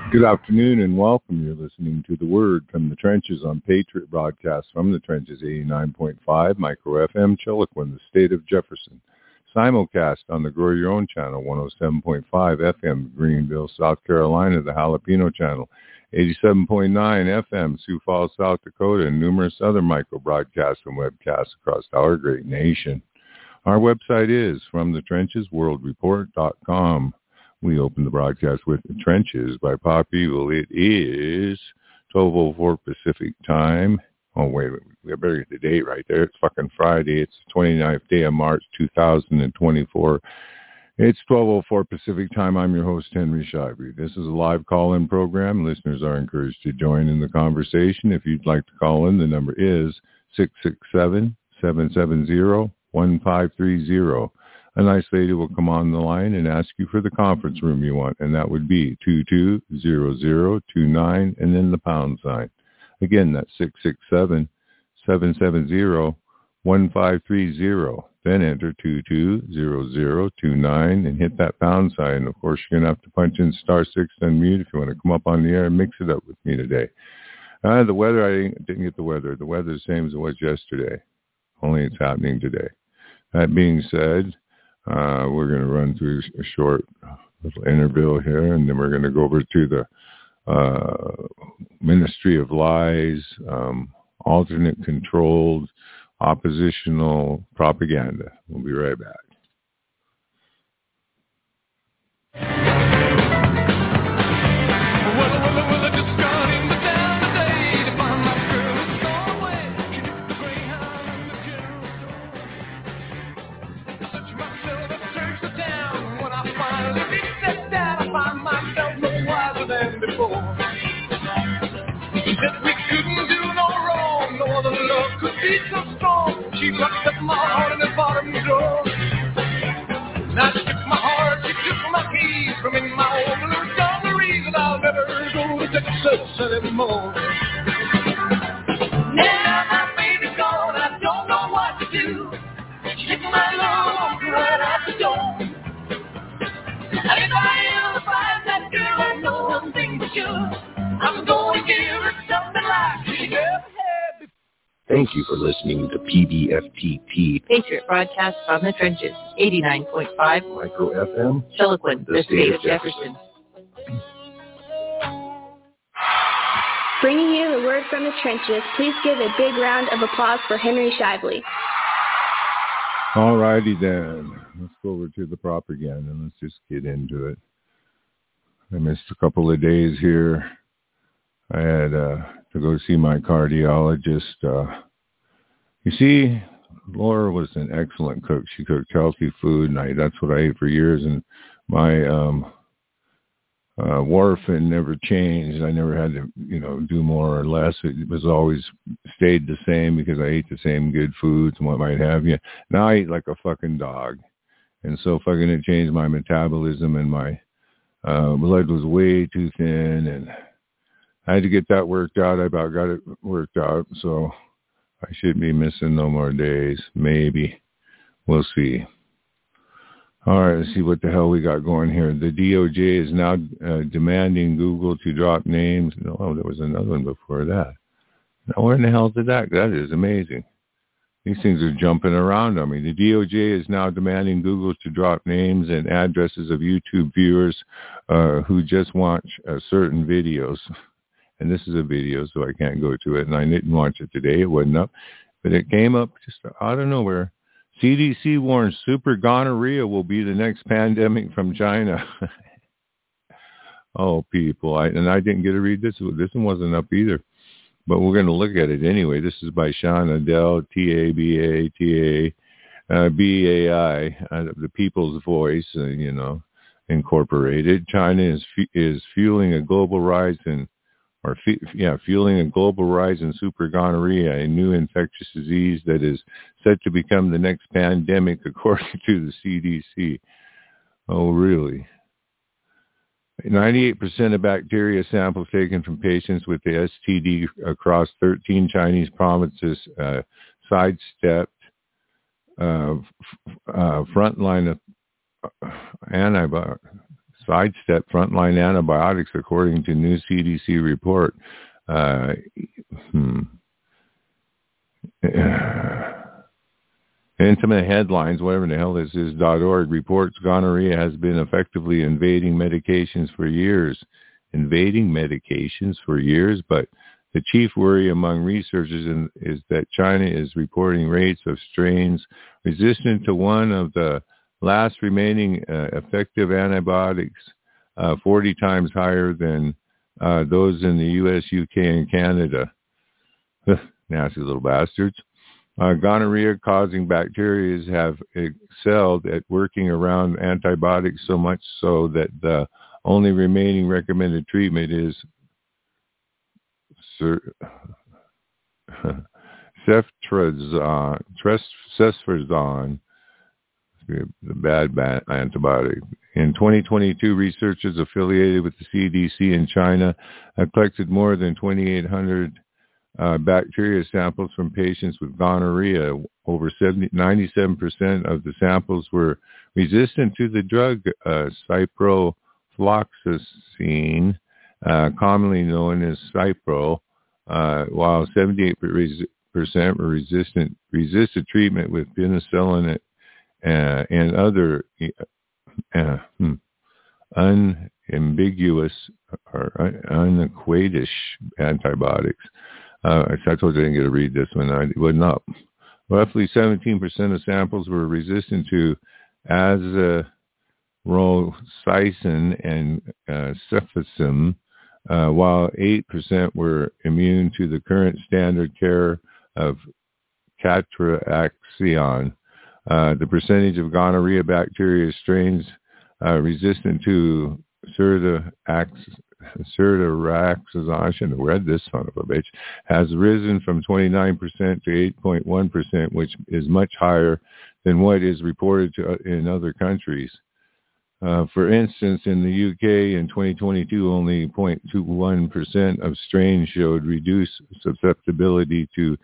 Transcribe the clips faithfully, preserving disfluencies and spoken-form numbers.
Good afternoon and welcome. You're listening to The Word from the Trenches on Patriot Broadcast from the Trenches, eighty-nine point five Micro F M, Chiloquin, the state of Jefferson. Simulcast on the Grow Your Own channel, one oh seven point five F M, Greenville, South Carolina, the Jalapeno channel, eighty-seven point nine F M, Sioux Falls, South Dakota, and numerous other micro broadcasts and webcasts across our great nation. Our website is from the trenches world report dot com. We open the broadcast with The Trenches by Pop Evil. It is twelve oh four Pacific time. Oh, wait, we better get the date right there. It's fucking Friday. It's the twenty-ninth day of March, two thousand twenty-four. It's twelve oh four Pacific time. I'm your host, Henry Shivery. This is a live call-in program. Listeners are encouraged to join in the conversation. If you'd like to call in, the number is six six seven, seven seven zero, one five three zero. A nice lady will come on the line and ask you for the conference room you want, and that would be two two zero zero two nine and then the pound sign. Again, that's six six seven, seven seven zero, one five three zero. Then enter two two zero zero two nine and hit that pound sign. Of course, you're going to have to punch in star six to unmute if you want to come up on the air and mix it up with me today. Uh, the weather, I didn't, didn't get the weather. The weather is the same as it was yesterday, only it's happening today. That being said, Uh, we're going to run through a short little interview here, and then we're going to go over to the uh, Ministry of Lies, um, alternate controlled, oppositional propaganda. We'll be right back. That we couldn't do no wrong, no other love could be so strong. She locked up my heart in the bottom drawer. Now she took my heart, she took my keys from in my home. And there's not the reason I'll never go to Texas anymore. Now my baby's gone, I don't know what to do. She took my love right out the door. And if I ever find that girl, I know one thing for sure. I'm going to give her something like she never had before. Thank you for listening to P B F T P, Patriot Broadcast from the Trenches, eighty-nine point five Micro F M, Chiloquin, the state of Jefferson. Bringing you the word from the trenches, please give a big round of applause for Henry Shively. All righty then. Let's go over to the propaganda and let's just get into it. I missed a couple of days here. I had uh, to go see my cardiologist. Uh, you see, Laura was an excellent cook. She cooked healthy food, and I, that's what I ate for years. And my um, uh, warfarin never changed. I never had to, you know, do more or less. It was always stayed the same because I ate the same good foods and what might have you. Now I eat like a fucking dog, and so fucking it changed my metabolism, and my uh, blood was way too thin, and I had to get that worked out. I about got it worked out, so I shouldn't be missing no more days. Maybe. We'll see. All right, let's see what the hell we got going here. The D O J is now uh, demanding Google to drop names. No, there was another one before that. Now, where in the hell did that go? That is amazing. These things are jumping around on me. The D O J is now demanding Google to drop names and addresses of YouTube viewers uh, who just watch uh, certain videos. And this is a video, so I can't go to it. And I didn't watch it today. It wasn't up. But it came up just out of nowhere. C D C warns super gonorrhea will be the next pandemic from China. Oh, people. I, and I didn't get to read this. This one wasn't up either. But we're going to look at it anyway. This is by Sean Adell, T A B A T A, uh, B A I, uh, the People's Voice, uh, you know, Incorporated. China is is fueling a global rise in Or yeah, fueling a global rise in super gonorrhea, a new infectious disease that is set to become the next pandemic, according to the C D C. Oh, really? ninety-eight percent of bacteria samples taken from patients with the S T D across thirteen Chinese provinces uh, sidestepped uh, uh, frontline uh, antibiotics. sidestep frontline antibiotics, according to new C D C report. Uh, hmm. Intimate Headlines, whatever the hell this is, .org reports gonorrhea has been effectively invading medications for years. Invading medications for years, but the chief worry among researchers in, is that China is reporting rates of strains resistant to one of the last remaining uh, effective antibiotics uh, forty times higher than uh, those in the U S, U K, and Canada. Nasty little bastards. Uh, gonorrhea-causing bacteria have excelled at working around antibiotics so much so that the only remaining recommended treatment is ceftriaxone, ceftriaxone, the bad, bad antibiotic. In twenty twenty-two, researchers affiliated with the C D C in China have collected more than twenty-eight hundred uh, bacteria samples from patients with gonorrhea. Over seventy, ninety-seven percent of the samples were resistant to the drug uh, ciprofloxacin, uh, commonly known as Cipro, uh, while seventy-eight percent were resistant resisted treatment with penicillin uh, and other uh, hmm, unambiguous or un- unequatous antibiotics. Uh, I told you I didn't get to read this one. I wasn't up. Roughly seventeen percent of samples were resistant to azithromycin and uh, cefixime, uh, while eight percent were immune to the current standard care of catraxion. Uh, the percentage of gonorrhea bacteria strains uh, resistant to ceftriaxone, I shouldn't have read this son of a bitch, has risen from twenty-nine percent to eight point one percent, which is much higher than what is reported to, in other countries. Uh, for instance, in the U K in twenty twenty-two, only zero point two one percent of strains showed reduced susceptibility to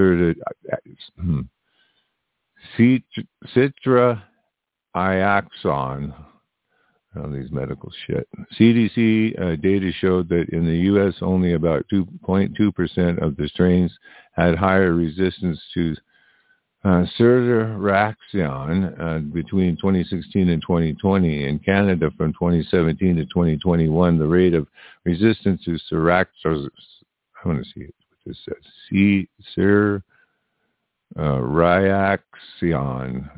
ceftriaxone. All these medical shit. C D C uh, data showed that in the U S, only about two point two percent of the strains had higher resistance to uh, ceftriaxone uh, between twenty sixteen and twenty twenty. In Canada, from twenty seventeen to twenty twenty-one, the rate of resistance to ceftriaxone, I want to see what this says, C, ceftriaxone, uh, Ceftriaxone,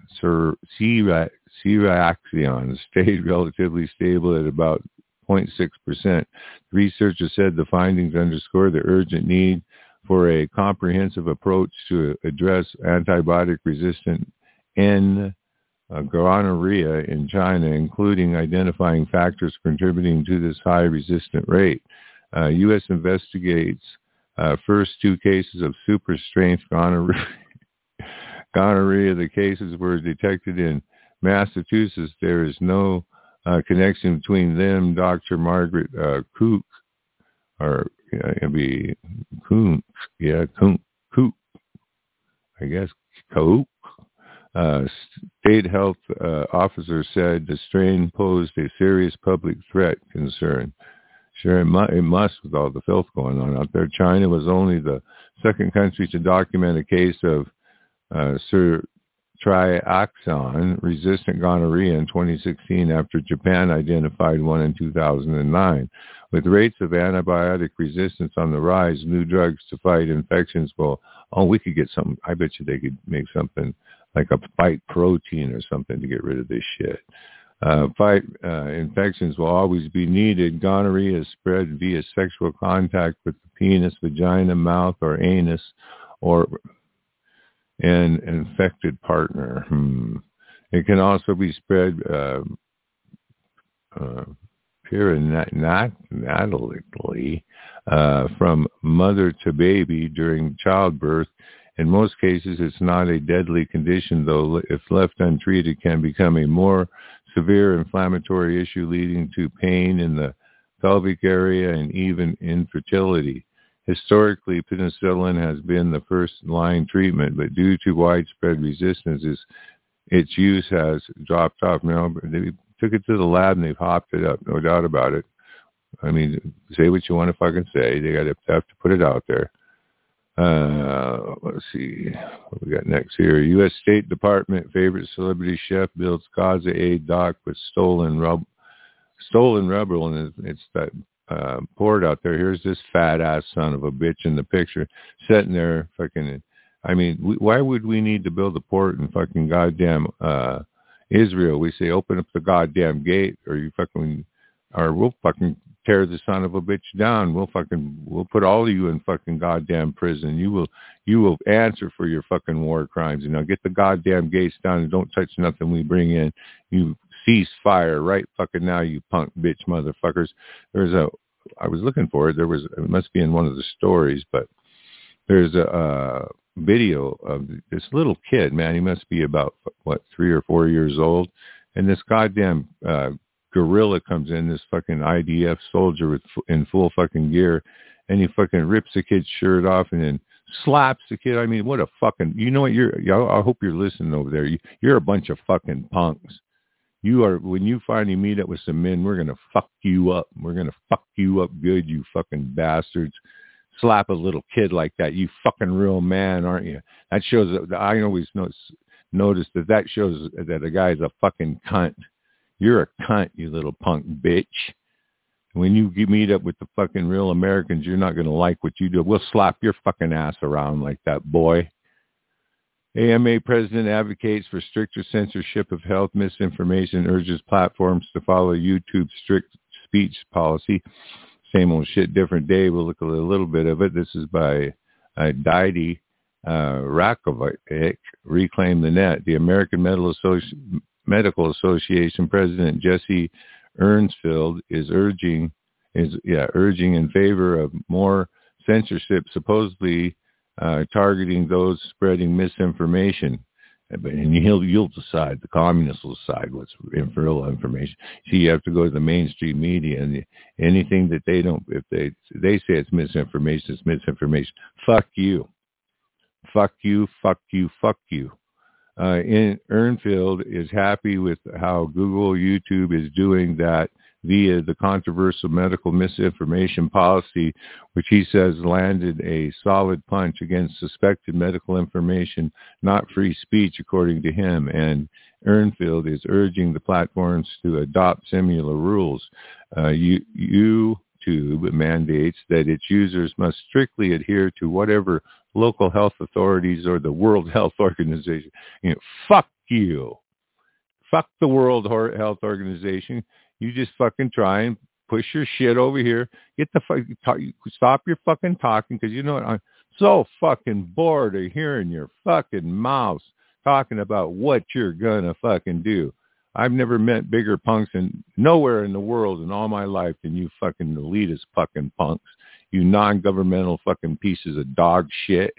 Ceftriaxone stayed relatively stable at about zero point six percent. Researchers said the findings underscore the urgent need for a comprehensive approach to address antibiotic-resistant N. Uh, gonorrhea in China, including identifying factors contributing to this high resistant rate. Uh, U S investigates uh, first two cases of super-strength gonorrhea. gonorrhea. The cases were detected in Massachusetts. There is no uh, connection between them. Doctor Margaret uh, Koch, or uh, it'd be Koch, yeah, Koch, Koch, I guess, Koch. Uh, state health uh, officer said the strain posed a serious public threat concern. Sure, it, mu- it must with all the filth going on out there. China was only the second country to document a case of uh, ceftriaxone-resistant gonorrhea in twenty sixteen after Japan identified one in two thousand nine. With rates of antibiotic resistance on the rise, new drugs to fight infections will, oh, we could get something, I bet you they could make something like a fight protein or something to get rid of this shit. Uh, fight uh, infections will always be needed. Gonorrhea is spread via sexual contact with the penis, vagina, mouth, or anus, or an infected partner. Hmm. It can also be spread uh, uh, perinatally uh, from mother to baby during childbirth. In most cases, it's not a deadly condition, though if left untreated, it can become a more severe inflammatory issue leading to pain in the pelvic area and even infertility. Historically, penicillin has been the first-line treatment, but due to widespread resistance, its use has dropped off. Now, they took it to the lab and they've hopped it up, no doubt about it. I mean, say what you want to fucking say. They got to have to put it out there. Uh, let's see what we got next here. U S State Department favorite celebrity chef builds Gaza aid dock with stolen rub, stolen rubble, and it's that uh, port out there. Here's this fat ass son of a bitch in the picture, sitting there fucking. I mean, we, why would we need to build a port in fucking goddamn uh, Israel? We say open up the goddamn gate, or you fucking, or we'll fucking tear the son of a bitch down. We'll fucking, we'll put all of you in fucking goddamn prison. You will, you will answer for your fucking war crimes. And now get the goddamn gates down and don't touch nothing we bring in. You cease fire right fucking now, you punk bitch motherfuckers. There's a, I was looking for it. There was, it must be in one of the stories, but there's a, uh, video of this little kid, man. He must be about, what, three or four years old. And this goddamn, uh, gorilla comes in, this fucking I D F soldier with in full fucking gear, and he fucking rips the kid's shirt off and then slaps the kid. I mean, what a fucking, you know what, you're, I hope you're listening over there. You, you're a bunch of fucking punks. You are, when you finally meet up with some men, we're going to fuck you up. We're going to fuck you up good, you fucking bastards. Slap a little kid like that. You fucking real man, aren't you? That shows, I always notice, notice that that shows that a guy's a fucking cunt. You're a cunt, you little punk bitch. When you meet up with the fucking real Americans, you're not going to like what you do. We'll slap your fucking ass around like that, boy. A M A president advocates for stricter censorship of health misinformation, urges platforms to follow YouTube's strict speech policy. Same old shit, different day. We'll look at a little bit of it. This is by uh, Didy uh, Rakovic, Reclaim the Net. The American Medical, Associ- Medical Association President Jesse Earnsfield is urging is yeah urging in favor of more censorship, supposedly uh, targeting those spreading misinformation. And you'll you'll decide. The communists will decide what's real information. See, you have to go to the mainstream media, and the, anything that they don't, if they they say it's misinformation, it's misinformation. Fuck you, fuck you, fuck you, fuck you. Uh, in Earnfield is happy with how Google, YouTube is doing that via the controversial medical misinformation policy, which he says landed a solid punch against suspected medical information, not free speech, according to him. And Earnfield is urging the platforms to adopt similar rules. Uh, you, YouTube mandates that its users must strictly adhere to whatever local health authorities or the World Health Organization. You know, fuck you. Fuck the World Health Organization. You just fucking try and push your shit over here. Get the fuck, talk, stop your fucking talking, because you know what? I'm so fucking bored of hearing your fucking mouths talking about what you're gonna fucking do. I've never met bigger punks in nowhere in the world in all my life than you fucking elitist fucking punks. You non-governmental fucking pieces of dog shit.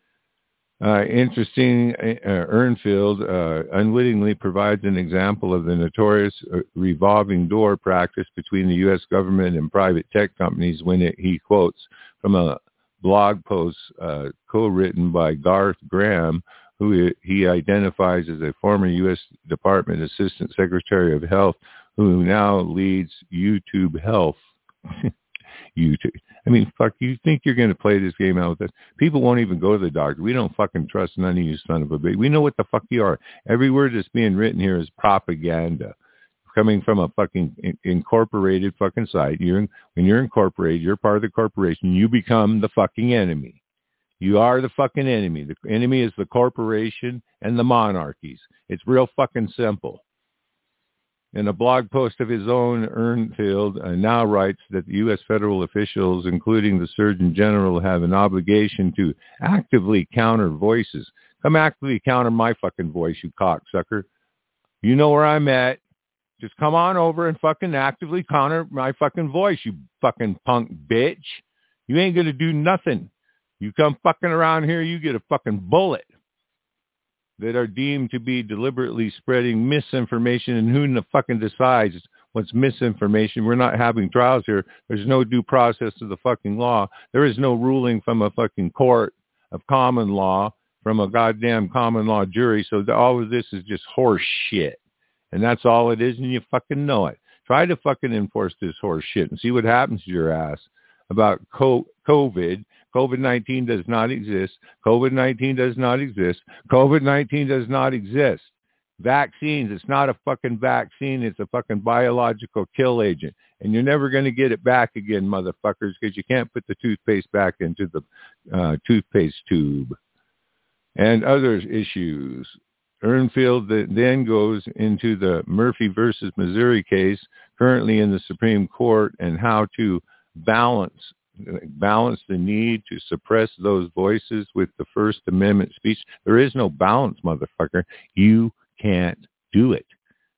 Uh, interesting, uh, Earnfield uh, unwittingly provides an example of the notorious uh, revolving door practice between the U S government and private tech companies when it, he quotes from a blog post uh, co-written by Garth Graham, who he identifies as a former U S Department Assistant Secretary of Health, who now leads YouTube Health. YouTube. I mean, fuck, you think you're going to play this game out with us? People won't even go to the doctor. We don't fucking trust none of you son of a bitch. We know what the fuck you are. Every word that's being written here is propaganda coming from a fucking in- incorporated fucking site. You're in, when you're incorporated, you're part of the corporation. You become the fucking enemy. You are the fucking enemy. The enemy is the corporation and the monarchies. It's real fucking simple. In a blog post of his own, Earnfield uh, now writes that the U S federal officials, including the Surgeon General, have an obligation to actively counter voices. Come actively counter my fucking voice, you cocksucker. You know where I'm at. Just come on over and fucking actively counter my fucking voice, you fucking punk bitch. You ain't going to do nothing. You come fucking around here, you get a fucking bullet. That are deemed to be deliberately spreading misinformation, and who the fucking decides what's misinformation? We're not having trials here. There's no due process to the fucking law. There is no ruling from a fucking court of common law, from a goddamn common law jury. So all of this is just horse shit. And that's all it is, and you fucking know it. Try to fucking enforce this horse shit and see what happens to your ass about COVID. COVID nineteen does not exist. COVID nineteen does not exist. COVID nineteen does not exist. Vaccines, it's not a fucking vaccine. It's a fucking biological kill agent. And you're never going to get it back again, motherfuckers, because you can't put the toothpaste back into the uh, toothpaste tube. And other issues. Ernfield then goes into the Murphy versus Missouri case, currently in the Supreme Court, and how to balance balance the need to suppress those voices with the First Amendment speech. There is no balance, motherfucker. You can't do it.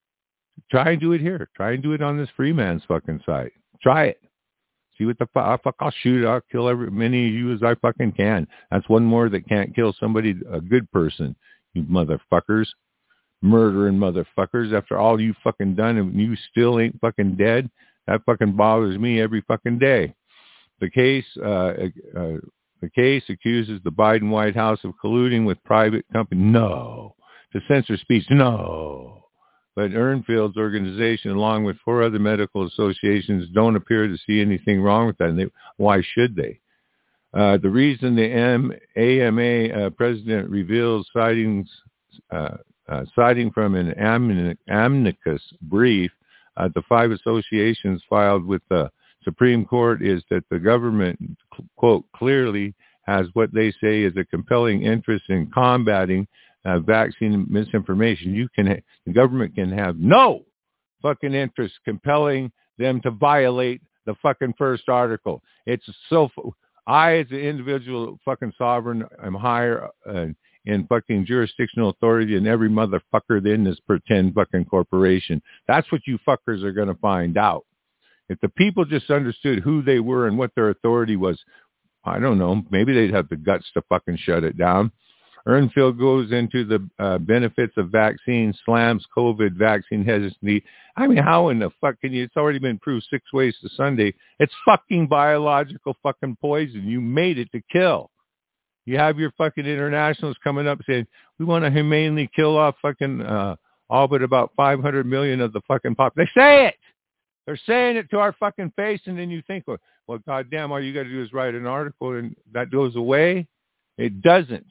Try and do it here. Try and do it on this Freeman's fucking site. Try it. See what the fuck. I'll shoot it. I'll kill every many of you as I fucking can. That's one more that can't kill somebody, a good person. You motherfuckers, murdering motherfuckers. After all you fucking done, and you still ain't fucking dead. That fucking bothers me every fucking day. The case, uh, uh, the case accuses the Biden White House of colluding with private company. No. To censor speech. No. But Ernfield's organization, along with four other medical associations, don't appear to see anything wrong with that. And they, why should they? Uh, the reason the M- A M A uh, president reveals sightings, uh, uh, citing from an amn- amicus brief, uh, the five associations filed with the Supreme Court, is that the government, quote, clearly has what they say is a compelling interest in combating uh, vaccine misinformation. You can, ha- the government can have no fucking interest compelling them to violate the fucking first article. It's so. F- I, as an individual fucking sovereign, am higher uh, in fucking jurisdictional authority than every motherfucker in this pretend fucking corporation. That's what you fuckers are going to find out. If the people just understood who they were and what their authority was, I don't know, maybe they'd have the guts to fucking shut it down. Ernfield goes into the uh, benefits of vaccine, slams COVID vaccine hesitancy. I mean, how in the fuck can you? It's already been proved six ways to Sunday. It's fucking biological fucking poison. You made it to kill. You have your fucking internationals coming up saying, we want to humanely kill off fucking uh, all but about five hundred million of the fucking pop. They say it. They're saying it to our fucking face, and then you think, well, well goddamn, all you got to do is write an article and that goes away. It doesn't.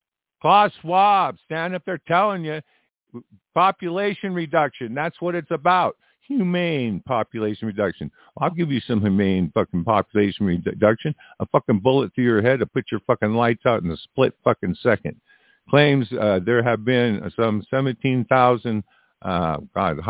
Klaus Schwab, stand up there telling you population reduction. That's what it's about. Humane population reduction. I'll give you some humane fucking population reduction. A fucking bullet through your head to put your fucking lights out in a split fucking second. Claims uh, there have been some seventeen thousand, uh, God,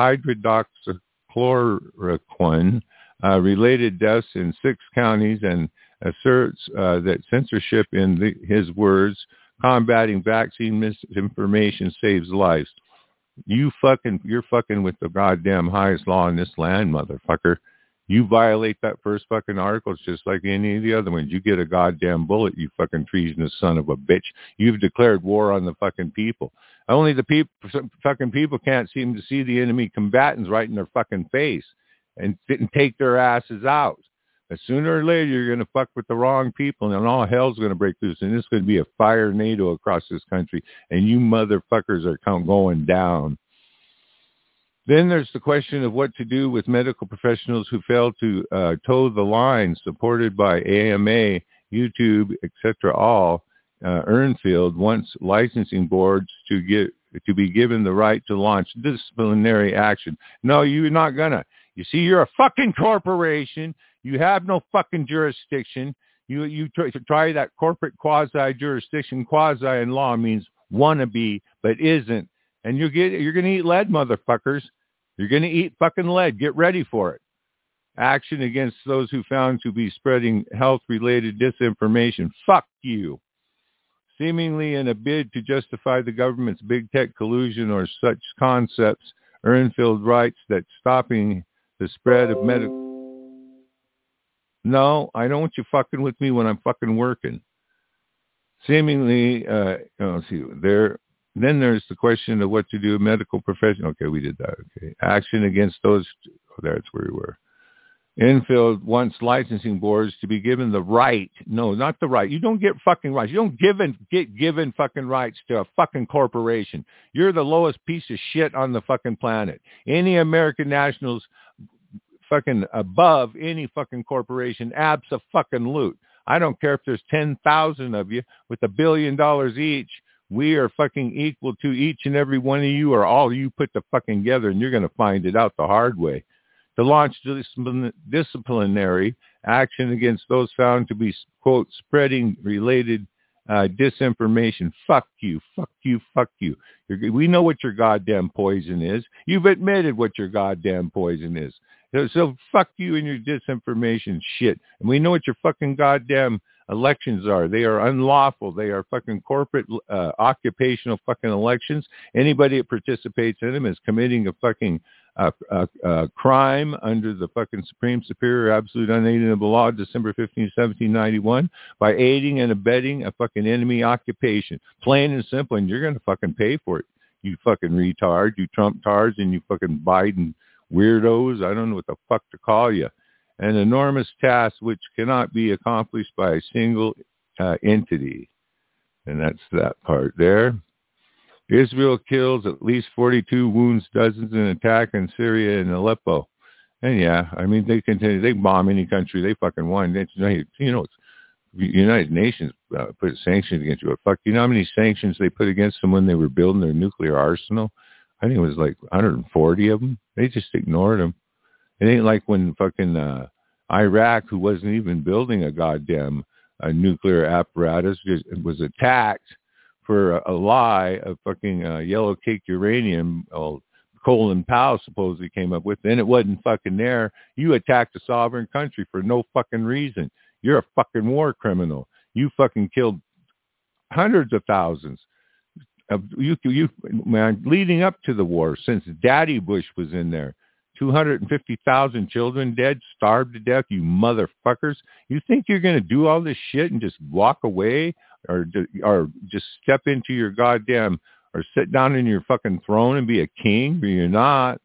hydroxychloroquine uh, related deaths in six counties, and asserts uh, that censorship, in the, his words, combating vaccine misinformation saves lives. You fucking, you're fucking with the goddamn highest law in this land, motherfucker. You violate that first fucking article, it's just like any of the other ones. You get a goddamn bullet, you fucking treasonous son of a bitch. You've declared war on the fucking people. Only the people, fucking people can't seem to see the enemy combatants right in their fucking face and didn't take their asses out. But sooner or later, you're going to fuck with the wrong people, and all hell's going to break loose, and it's going to be a fire NATO across this country, and you motherfuckers are going down. Then there's the question of what to do with medical professionals who fail to uh, toe the line, supported by A M A, YouTube, et cetera. All uh, Ernfield wants licensing boards to get to be given the right to launch disciplinary action. No, you're not gonna. You see, you're a fucking corporation. You have no fucking jurisdiction. You you try, try that corporate quasi-jurisdiction. Quasi in law means wannabe, but isn't. And you get you're gonna eat lead, motherfuckers. You're gonna eat fucking lead. Get ready for it. Action against those who found to be spreading health-related disinformation. Fuck you. Seemingly in a bid to justify the government's big tech collusion or such concepts, Ernfield writes that stopping the spread of medical... No, I don't want you fucking with me when I'm fucking working. Seemingly, uh, oh, let's see, there... Then there's the question of what to do with medical professionals. Okay, we did that. Okay. Action against those... Oh, that's where we were. Enfield wants licensing boards to be given the right. No, not the right. You don't get fucking rights. You don't given, get given fucking rights to a fucking corporation. You're the lowest piece of shit on the fucking planet. Any American nationals fucking above any fucking corporation, abso-fucking-lute. I don't care if there's ten thousand of you with a billion dollars each. We are fucking equal to each and every one of you, or all you put the fucking together, and you're going to find it out the hard way. To launch discipline, disciplinary action against those found to be, quote, spreading related uh, disinformation. Fuck you, fuck you, fuck you. You're, we know what your goddamn poison is. You've admitted what your goddamn poison is. So, so fuck you and your disinformation shit. And we know what your fucking goddamn elections are. They are unlawful. They are fucking corporate, uh, occupational fucking elections. Anybody that participates in them is committing a fucking uh, uh, uh, crime under the fucking Supreme Superior Absolute Unalienable Law, December fifteenth, seventeen ninety-one, by aiding and abetting a fucking enemy occupation. Plain and simple, and you're going to fucking pay for it. You fucking retard, you Trump-tards, and you fucking Biden weirdos. I don't know what the fuck to call you. An enormous task which cannot be accomplished by a single uh, entity. And that's that part there. Israel kills at least forty-two, wounds dozens in attack in Syria and Aleppo. And yeah, I mean, they continue, they bomb any country they fucking want. It's, you know, it's, United Nations uh, put sanctions against you. Fuck, you know how many sanctions they put against them when they were building their nuclear arsenal? I think it was like one hundred forty of them. They just ignored them. It ain't like when fucking uh, Iraq, who wasn't even building a goddamn uh, nuclear apparatus, just was attacked for a, a lie of fucking uh, yellow cake uranium. Oh, Colin Powell supposedly came up with. Then it wasn't fucking there. You attacked a sovereign country for no fucking reason. You're a fucking war criminal. You fucking killed hundreds of thousands. Of, you, you, man, leading up to the war, since Daddy Bush was in there, two hundred fifty thousand children dead, starved to death, you motherfuckers. You think you're going to do all this shit and just walk away, or or just step into your goddamn, or sit down in your fucking throne and be a king? But you're not.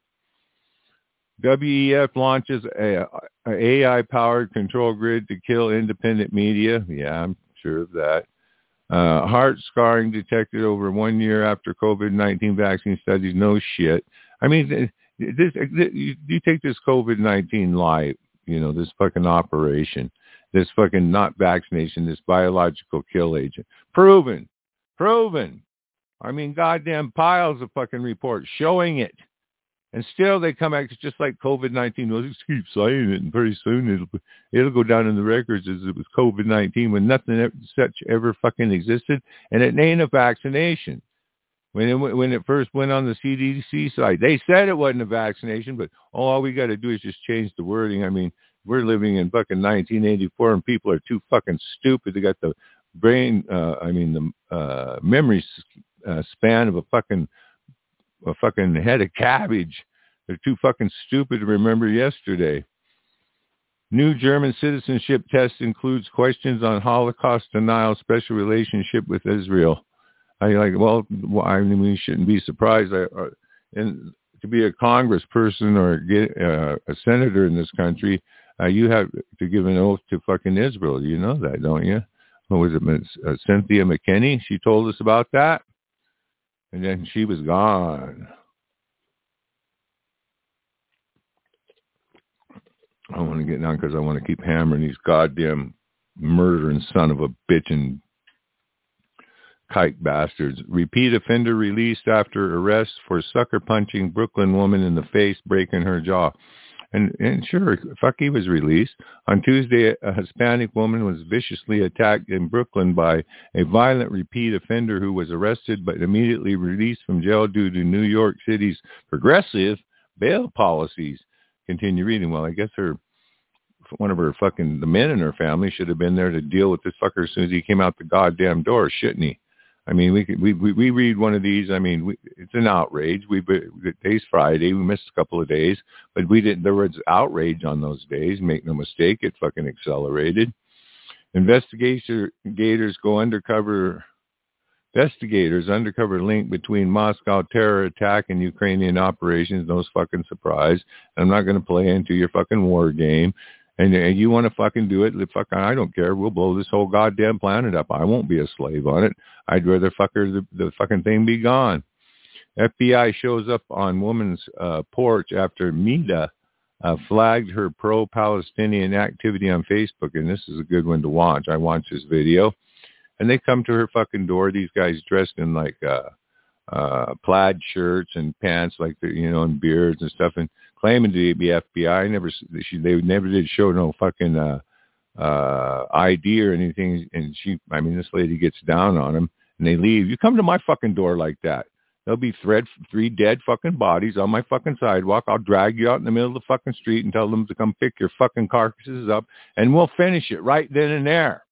W E F launches a, a A I-powered control grid to kill independent media. Yeah, I'm sure of that. Uh, heart scarring detected over one year after COVID nineteen vaccine studies. No shit. I mean, this, this, you take this COVID nineteen lie, you know, this fucking operation, this fucking not vaccination, this biological kill agent. Proven. Proven. I mean, goddamn piles of fucking reports showing it. And still they come back, it's just like COVID nineteen. We'll just keep saying it, and pretty soon it'll it'll go down in the records as it was COVID nineteen when nothing such ever fucking existed, and it ain't a vaccination. When it when it first went on the C D C site, they said it wasn't a vaccination, but oh, all we got to do is just change the wording. I mean, we're living in fucking nineteen eighty-four, and people are too fucking stupid. They got the brain, uh, I mean, the uh, memory uh, span of a fucking a fucking head of cabbage. They're too fucking stupid to remember yesterday. New German citizenship test includes questions on Holocaust denial, special relationship with Israel. I like, well, I mean, we shouldn't be surprised. I, uh, and to be a congressperson or get uh, a senator in this country, uh, you have to give an oath to fucking Israel. You know that, don't you? What was it, uh, Cynthia McKinney? She told us about that. And then she was gone. I want to get down because I want to keep hammering these goddamn murdering son of a bitch and kike bastards. Repeat offender released after arrest for sucker punching Brooklyn woman in the face, breaking her jaw. And, and sure, fuck, he was released. On Tuesday, a Hispanic woman was viciously attacked in Brooklyn by a violent repeat offender who was arrested but immediately released from jail due to New York City's progressive bail policies. Continue reading. Well, I guess her, one of her fucking, the men in her family should have been there to deal with this fucker as soon as he came out the goddamn door, shouldn't he? I mean, we could, we, we we read one of these. I mean, we, it's an outrage. We today's Friday. We missed a couple of days, but we didn't. There was outrage on those days. Make no mistake, it fucking accelerated. Investigators go undercover Investigators, undercover link between Moscow terror attack and Ukrainian operations. No fucking surprise. I'm not going to play into your fucking war game. And, and you want to fucking do it, fucking, I don't care. We'll blow this whole goddamn planet up. I won't be a slave on it. I'd rather fucker the, the fucking thing be gone. F B I shows up on woman's uh, porch after Mida uh, flagged her pro-Palestinian activity on Facebook. And this is a good one to watch. I watched this video. And they come to her fucking door. These guys dressed in like uh, uh, plaid shirts and pants, like the, you know, and beards and stuff, and claiming to be F B I. Never, she, they never did show no fucking uh, uh, I D or anything. And she, I mean, this lady gets down on them, and they leave. You come to my fucking door like that, there'll be thread, three dead fucking bodies on my fucking sidewalk. I'll drag you out in the middle of the fucking street and tell them to come pick your fucking carcasses up, and we'll finish it right then and there.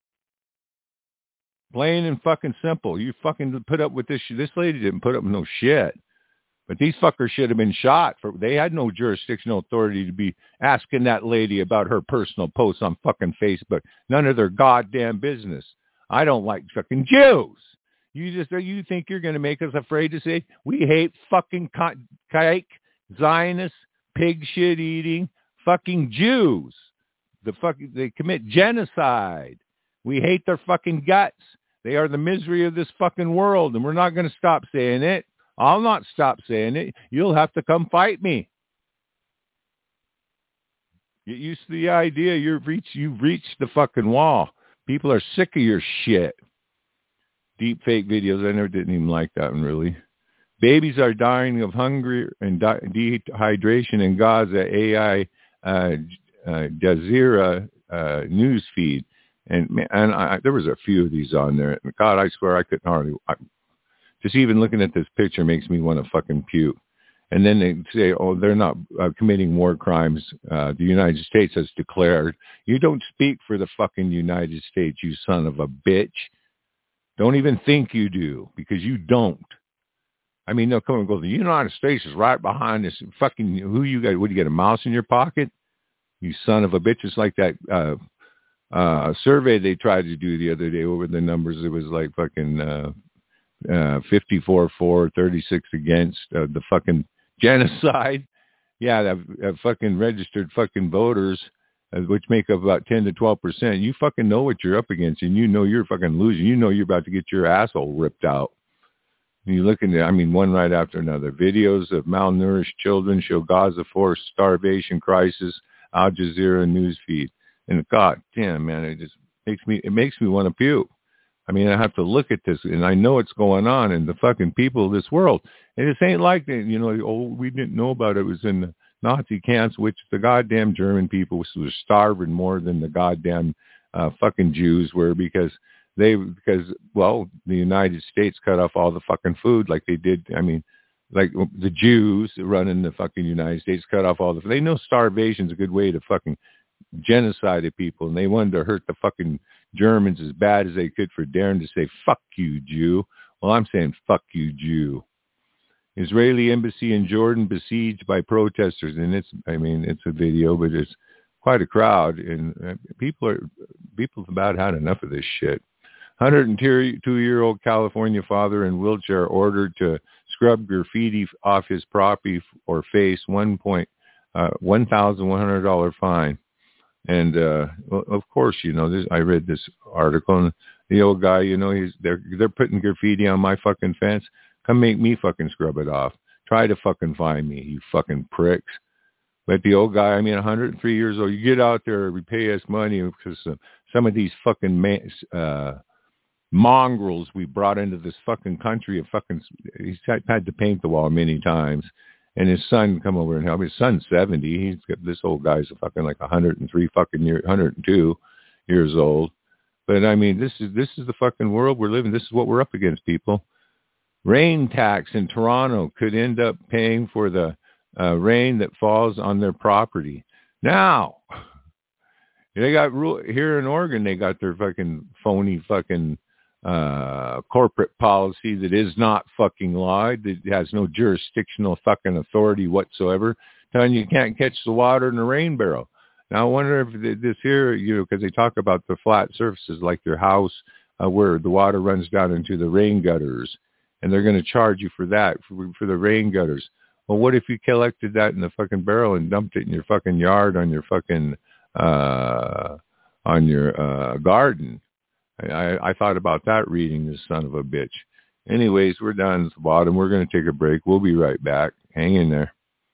Plain and fucking simple. You fucking put up with this shit. This lady didn't put up with no shit. But these fuckers should have been shot. For They had no jurisdictional authority to be asking that lady about her personal posts on fucking Facebook. None of their goddamn business. I don't like fucking Jews. You just you think you're going to make us afraid to say we hate fucking kike, Zionists, pig shit eating, fucking Jews. The fucking they commit genocide. We hate their fucking guts. They are the misery of this fucking world, and we're not going to stop saying it. I'll not stop saying it. You'll have to come fight me. Get used to the idea you've reached, you've reached the fucking wall. People are sick of your shit. Deep fake videos, I never didn't even like that one, really. Babies are dying of hunger and di- dehydration in Gaza, A I uh, uh, Jazeera uh, news feed. And man, and I, there was a few of these on there. And God, I swear I couldn't hardly. I, just even looking at this picture makes me want to fucking puke. And then they say, oh, they're not uh, committing war crimes. Uh, the United States has declared. You don't speak for the fucking United States, you son of a bitch. Don't even think you do, because you don't. I mean, they'll come and go, the United States is right behind this. Fucking, who you got? Would you get a mouse in your pocket? You son of a bitch. It's like that uh, uh, survey they tried to do the other day over the numbers. It was like fucking uh, uh, fifty-four for, thirty-six against uh, the fucking genocide. Yeah, that, that fucking registered fucking voters, uh, which make up about ten to twelve percent. You fucking know what you're up against, and you know you're fucking losing. You know you're about to get your asshole ripped out. And you look at, I mean, one right after another. Videos of malnourished children show Gaza forced starvation crisis, Al Jazeera newsfeed. And God damn, man, it just makes me, it makes me want to puke. I mean, I have to look at this, and I know what's going on, and the fucking people of this world. And it ain't like that, you know, oh, we didn't know about it. It was in the Nazi camps, which the goddamn German people were starving more than the goddamn uh, fucking Jews were, because they, because, well, the United States cut off all the fucking food like they did. I mean, like the Jews running the fucking United States cut off all the, they know starvation's a good way to fucking genocide people, and they wanted to hurt the fucking Germans as bad as they could for daring to say, fuck you, Jew. Well, I'm saying, fuck you, Jew. Israeli embassy in Jordan besieged by protesters. And it's, I mean, it's a video, but it's quite a crowd. And people are, people have about had enough of this shit. one hundred two-year-old California father in wheelchair ordered to scrub graffiti off his property or face one point, uh, one thousand one hundred dollars fine. And, uh, well, of course, you know, this, I read this article, and the old guy, you know, he's, they're, they're putting graffiti on my fucking fence. Come make me fucking scrub it off. Try to fucking find me, you fucking pricks. But the old guy, I mean, one hundred three years old, you get out there, we pay us money, because uh, some of these fucking man, uh, mongrels we brought into this fucking country, of fucking, he's had to paint the wall many times. And his son come over and help. His son's seventy. He's got, this old guy's fucking like one hundred three fucking year, one hundred two years old. But I mean, this is this is the fucking world we're living. This is what we're up against, people. Rain tax in Toronto could end up paying for the uh, rain that falls on their property. Now, they got rule here in Oregon. They got their fucking phony fucking uh corporate policy that is not fucking law, that has no jurisdictional fucking authority whatsoever, telling you can't catch the water in a rain barrel. Now I wonder if this here, you know, because they talk about the flat surfaces like their house uh, where the water runs down into the rain gutters, and they're going to charge you for that, for, for the rain gutters. Well, what if you collected that in the fucking barrel and dumped it in your fucking yard on your fucking, uh, on your uh, garden? I, I thought about that reading, this son of a bitch. Anyways, we're down at the bottom. We're going to take a break. We'll be right back. Hang in there.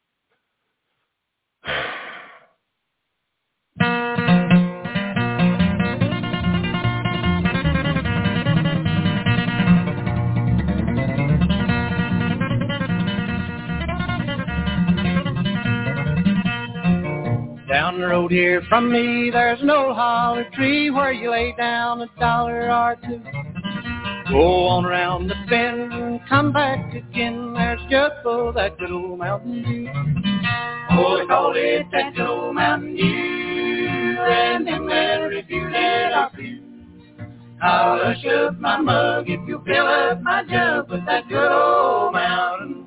Down the road here from me, there's an old holly tree where you lay down a dollar or two. Go on around the bend and come back again. There's just for that good old Mountain Dew. Oh, they call it that good old Mountain Dew, and them that review that are few. I'll hush up my mug if you fill up my jug with that good old Mountain Dew.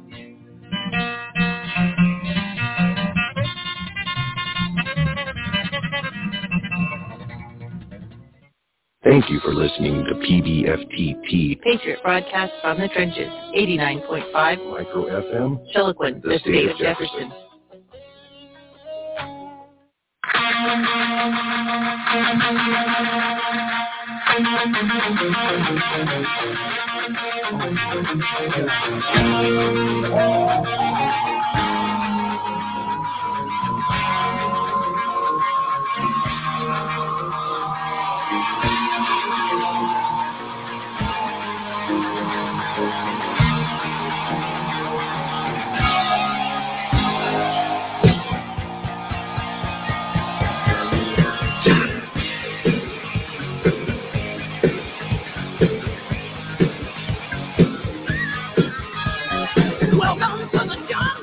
Thank you for listening to P B F T P, Patriot Broadcast from the Trenches, eighty-nine point five Micro F M, Chiloquin, the, the state of Jefferson. Welcome to the jungle.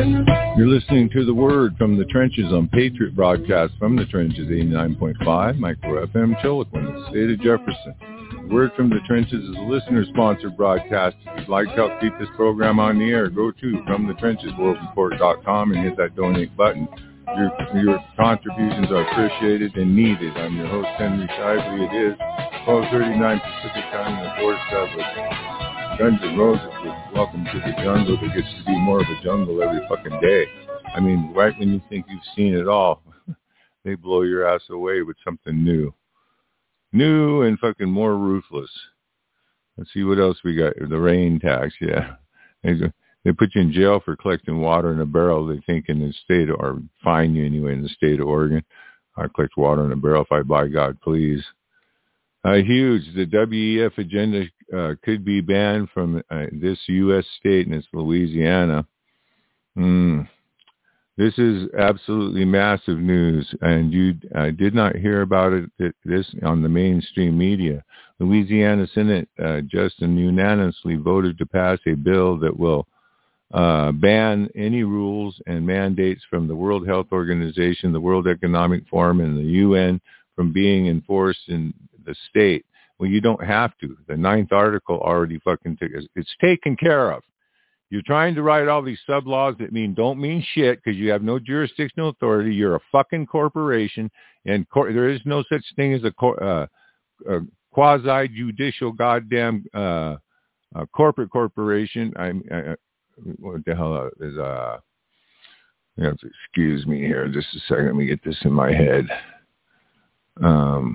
You're listening to The Word from the Trenches on Patriot Broadcast from the Trenches, eighty-nine point five, Micro F M, Chiloquin, the state of Jefferson. The Word from the Trenches is a listener-sponsored broadcast. If you'd like to help keep this program on the air, go to From the Trenches World Report dot com and hit that donate button. Your, your contributions are appreciated and needed. I'm your host, Henry Shively. It is twelve thirty-nine Pacific Time in the doorstep of Guns N' Roses with Welcome to the Jungle that gets to be more of a jungle every fucking day. I mean, right when you think you've seen it all, they blow your ass away with something new. New and fucking more ruthless. Let's see what else we got. The rain tax, yeah. They, they put you in jail for collecting water in a barrel, they think, in the state, or fine you anyway in the state of Oregon. I collect water in a barrel if I buy God, please. Uh, huge. The W E F agenda uh, could be banned from uh, this U S state, and it's Louisiana. Mm. This is absolutely massive news, and you uh, did not hear about it this on the mainstream media. Louisiana Senate uh, just unanimously voted to pass a bill that will uh, ban any rules and mandates from the World Health Organization, the World Economic Forum, and the U N from being enforced in the state. Well, you don't have to. The ninth article already fucking took it. It's taken care of. You're trying to write all these sub-laws that mean don't mean shit because you have no jurisdictional authority. You're a fucking corporation, and cor- there is no such thing as a, cor- uh, a quasi-judicial goddamn uh, uh, corporate corporation. I'm I, what the hell is uh? You have to excuse me here, just a second. Let me get this in my head. Um.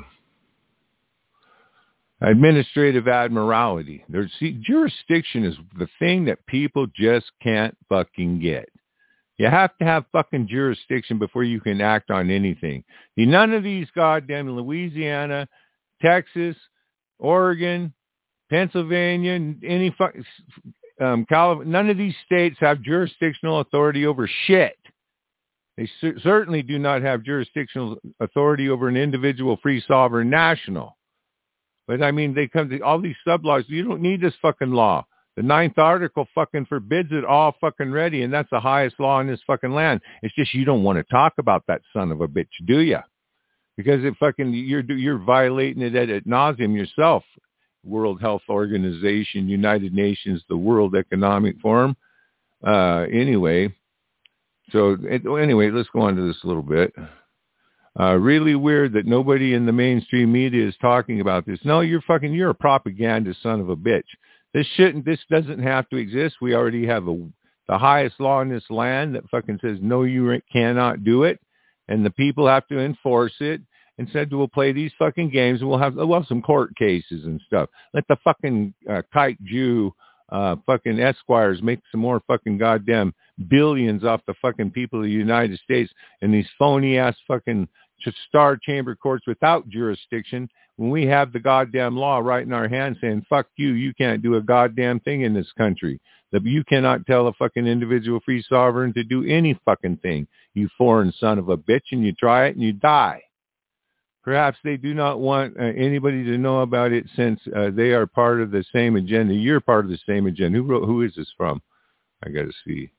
Administrative admiralty. There's, see, jurisdiction is the thing that people just can't fucking get. You have to have fucking jurisdiction before you can act on anything. See, none of these goddamn Louisiana, Texas, Oregon, Pennsylvania, any fucking um, California, none of these states have jurisdictional authority over shit. They cer- certainly do not have jurisdictional authority over an individual free sovereign national. But, I mean, they come to all these sub-laws. You don't need this fucking law. The ninth article fucking forbids it all fucking ready, and that's the highest law in this fucking land. It's just you don't want to talk about that son of a bitch, do you? Because it fucking you're you're violating it ad nauseum yourself. World Health Organization, United Nations, the World Economic Forum. Uh, anyway, so it, anyway, let's go on to this a little bit. Uh, really weird that nobody in the mainstream media is talking about this. No, you're fucking, you're a propaganda son of a bitch. This shouldn't, this doesn't have to exist. We already have a, the highest law in this land that fucking says, no, you cannot do it. And the people have to enforce it. Instead, we'll play these fucking games and we'll have, we'll have some court cases and stuff. Let the fucking uh, kike Jew uh, fucking Esquires make some more fucking goddamn billions off the fucking people of the United States and these phony ass fucking star chamber courts without jurisdiction when we have the goddamn law right in our hands saying, fuck you, you can't do a goddamn thing in this country. That you cannot tell a fucking individual free sovereign to do any fucking thing, you foreign son of a bitch, and you try it and you die. Perhaps they do not want uh, anybody to know about it since uh, they are part of the same agenda. You're part of the same agenda. Who wrote, who is this from? I got to see.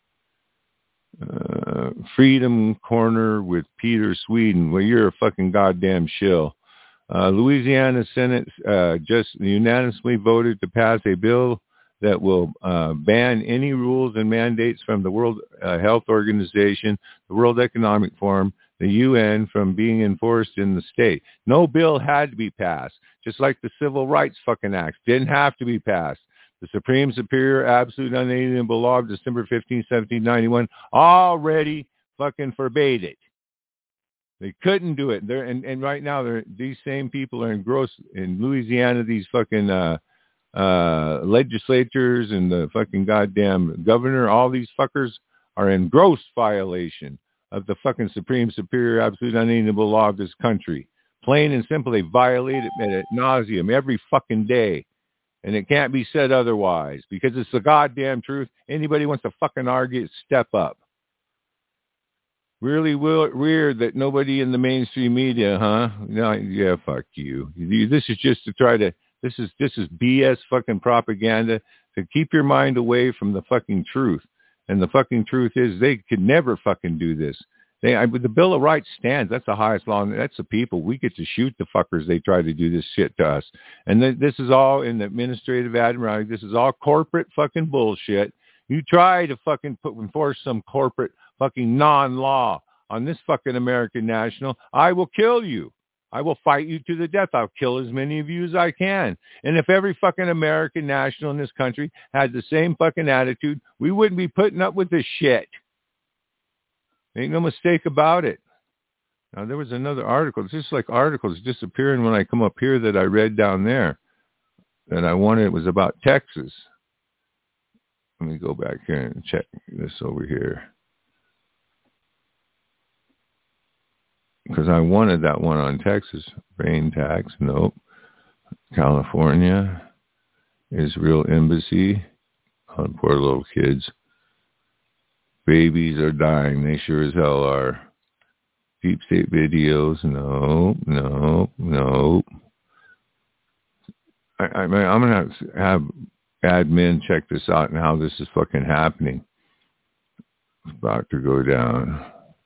Uh, Freedom Corner with Peter Sweden. Well, you're a fucking goddamn shill. Uh, Louisiana Senate uh, just unanimously voted to pass a bill that will uh, ban any rules and mandates from the World uh, Health Organization, the World Economic Forum, the U N from being enforced in the state. No bill had to be passed, just like the Civil Rights fucking Acts didn't have to be passed. The Supreme Superior Absolute Unalienable Law of December fifteenth, seventeen ninety-one already fucking forbade it. They couldn't do it. They're, and, and right now, they're, these same people are engrossed in Louisiana, these fucking uh, uh, legislators and the fucking goddamn governor, all these fuckers are in gross violation of the fucking Supreme Superior Absolute Unalienable Law of this country. Plain and simple, they violate it ad nauseum every fucking day. And it can't be said otherwise because it's the goddamn truth. Anybody wants to fucking argue it, step up. Really weird that nobody in the mainstream media, huh? No, yeah, fuck you. This is just to try to, this is, this is B S fucking propaganda to keep your mind away from the fucking truth. And the fucking truth is they could never fucking do this. They, I, the Bill of Rights stands. That's the highest law. And that's the people. We get to shoot the fuckers. They try to do this shit to us. And th- this is all in the administrative admiralty. This is all corporate fucking bullshit. You try to fucking put enforce some corporate fucking non-law on this fucking American national, I will kill you. I will fight you to the death. I'll kill as many of you as I can. And if every fucking American national in this country had the same fucking attitude, we wouldn't be putting up with this shit. Ain't no mistake about it. Now, there was another article. It's just like articles disappearing when I come up here that I read down there. And I wanted, it was about Texas. Let me go back here and check this over here. Because I wanted that one on Texas. Rain tax, nope. California, Israel embassy on poor little kids. Babies are dying. They sure as hell are. Deep state videos, no, no, no. I, I mean, I'm going to have, have admin check this out and how this is fucking happening. It's about to go down.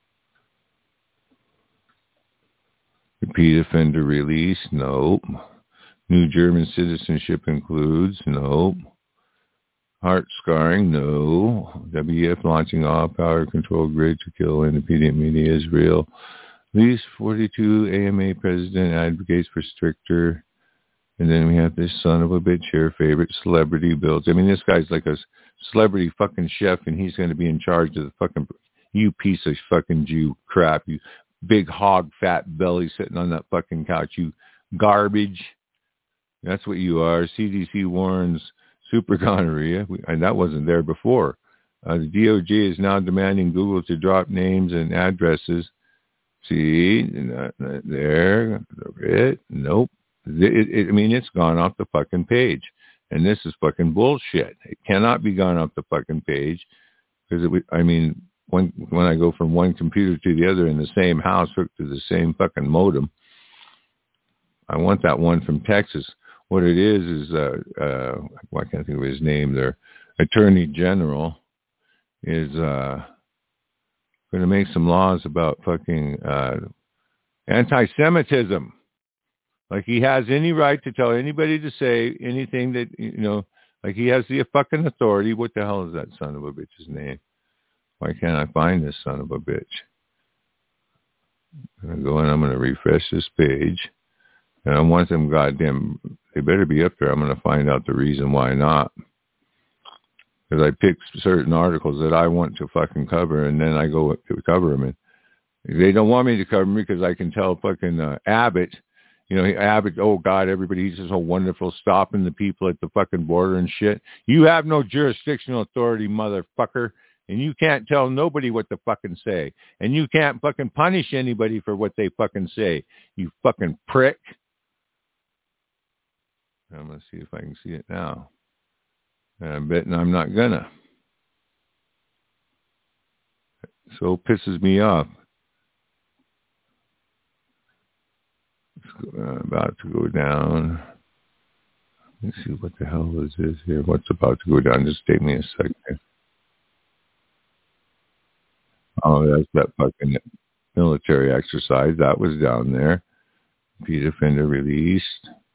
Repeat offender release, nope. New German citizenship includes, nope. Heart scarring, no. W E F launching all-power control grid to kill independent media, Israel. At least forty-two A M A president advocates for stricter. And then we have this son of a bitch here, favorite celebrity builds. I mean, this guy's like a celebrity fucking chef, and he's going to be in charge of the fucking, you piece of fucking Jew crap, you big hog fat belly sitting on that fucking couch, you garbage. That's what you are. C D C warns super gonorrhea, and that wasn't there before. Uh, the D O J is now demanding Google to drop names and addresses. See, not, not there, it, nope. It, it, I mean, it's gone off the fucking page, and this is fucking bullshit. It cannot be gone off the fucking page because it. I mean, when when I go from one computer to the other in the same house hooked to the same fucking modem, I want that one from Texas. What it is is, uh, uh, well, I can't think of his name. Their attorney general is uh, going to make some laws about fucking uh, anti-Semitism. Like he has any right to tell anybody to say anything that, you know, like he has the fucking authority. What the hell is that son of a bitch's name? Why can't I find this son of a bitch? I'm going to go and I'm going to refresh this page. And I want them goddamn, they better be up there. I'm going to find out the reason why not. Because I pick certain articles that I want to fucking cover, and then I go to cover them. And they don't want me to cover them because I can tell fucking uh, Abbott, you know, Abbott, oh God, everybody, he's just so wonderful, stopping the people at the fucking border and shit. You have no jurisdictional authority, motherfucker. And you can't tell nobody what to fucking say. And you can't fucking punish anybody for what they fucking say. You fucking prick. I'm going to see if I can see it now. And I'm betting I'm not gonna. So it pisses me off. It's about to go down. Let's see what the hell is this here. What's about to go down? Just take me a second. Oh, that's that fucking military exercise. That was down there. Repeat offender released.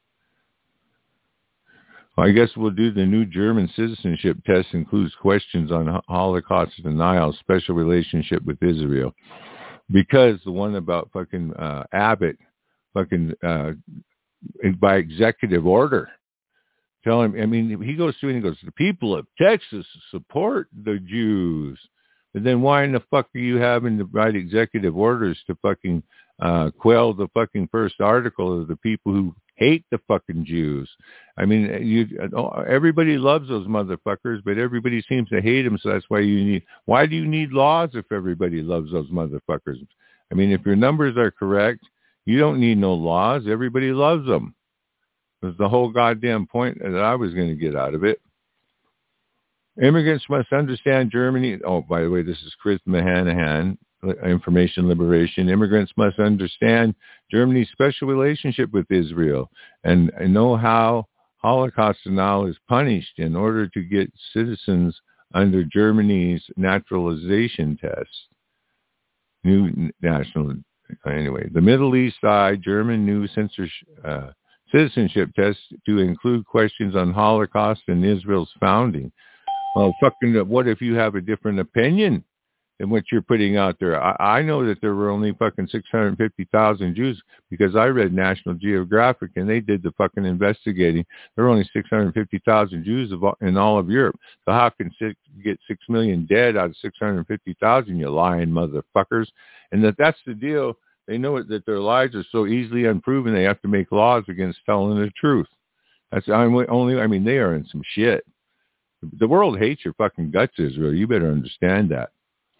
Well, I guess we'll do the new German citizenship test. Includes questions on Holocaust denial, special relationship with Israel. Because the one about fucking uh, Abbott, fucking uh, by executive order, tell him, I mean, he goes through and he goes, the people of Texas support the Jews. But then why in the fuck are you having to write executive orders to fucking uh, quell the fucking first article of the people who hate the fucking Jews? I mean, you everybody loves those motherfuckers, but everybody seems to hate them. So that's why you need. Why do you need laws if everybody loves those motherfuckers? I mean, if your numbers are correct, you don't need no laws. Everybody loves them. That's the whole goddamn point that I was going to get out of it. Immigrants must understand Germany. Oh, by the way, this is Chris Mahanahan, Information Liberation. Immigrants must understand Germany's special relationship with Israel and, and know how Holocaust denial is punished in order to get citizens under Germany's naturalization test. New national, anyway, the Middle East Eye German new censorship, uh, citizenship test to include questions on Holocaust and Israel's founding. Well, fucking, what if you have a different opinion than what you're putting out there? I, I know that there were only fucking six hundred fifty thousand Jews because I read National Geographic and they did the fucking investigating. There were only six hundred fifty thousand Jews of, in all of Europe. So how can six, get six million dead out of six hundred fifty thousand, you lying motherfuckers? And that that's the deal. They know it, that their lies are so easily unproven they have to make laws against telling the truth. That's I'm only, I mean, they are in some shit. The world hates your fucking guts, Israel. You better understand that.